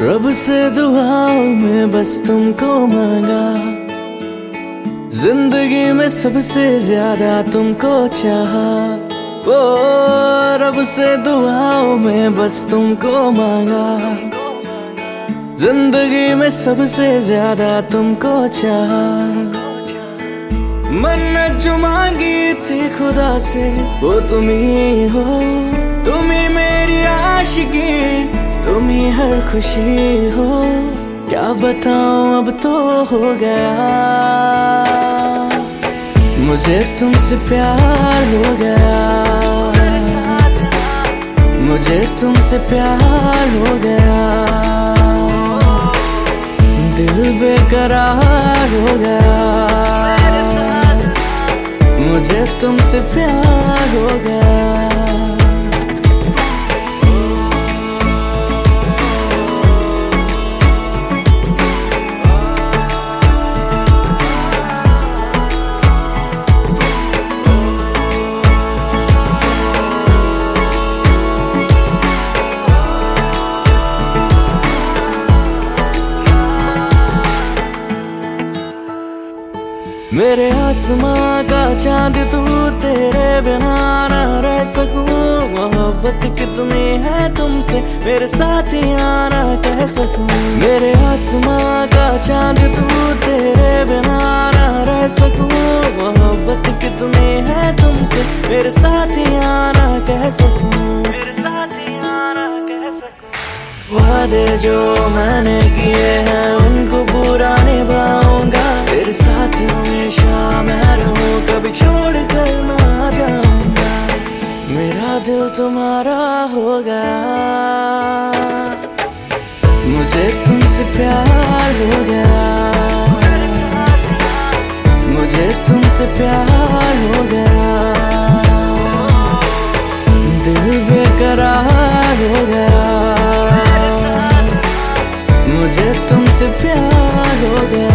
रब से दुआओं में बस तुमको मांगा, जिंदगी में सबसे ज्यादा तुमको चाहा। ओ रब से दुआओं में बस तुमको मांगा, जिंदगी में सबसे ज्यादा तुमको चाहा। मन्नत जो मांगी थी खुदा से वो तुम ही हो, तुम ही मेरी आशिकी, तुम ही हर खुशी हो। क्या बताऊं अब तो हो गया, मुझे तुमसे प्यार हो गया, मुझे तुमसे प्यार हो गया। दिल बेकरार हो गया, मुझे तुमसे प्यार हो गया। मेरे आसमां का चांद तू, तेरे बिना ना रह सकूं। मोहब्बत कितनी है तुमसे, मेरे साथ आना कह सकूं। मेरे आसमां का चांद तू, तेरे बिना ना रह सकूं। मोहब्बत कितनी है तुमसे, मेरे साथ आना कह सकूं। वादे जो मैंने किए हैं उनको पूरा निभाऊंगा, तेरे साथ हमेशा मैं रहूं, कभी छोड़ कर ना जाऊंगा। मेरा दिल तुम्हारा हो गया, मुझे तुमसे प्यार हो गया, मुझे तुमसे प्यार हो गया। दिल बेकरार हो गया, मुझे तुमसे प्यार हो गया।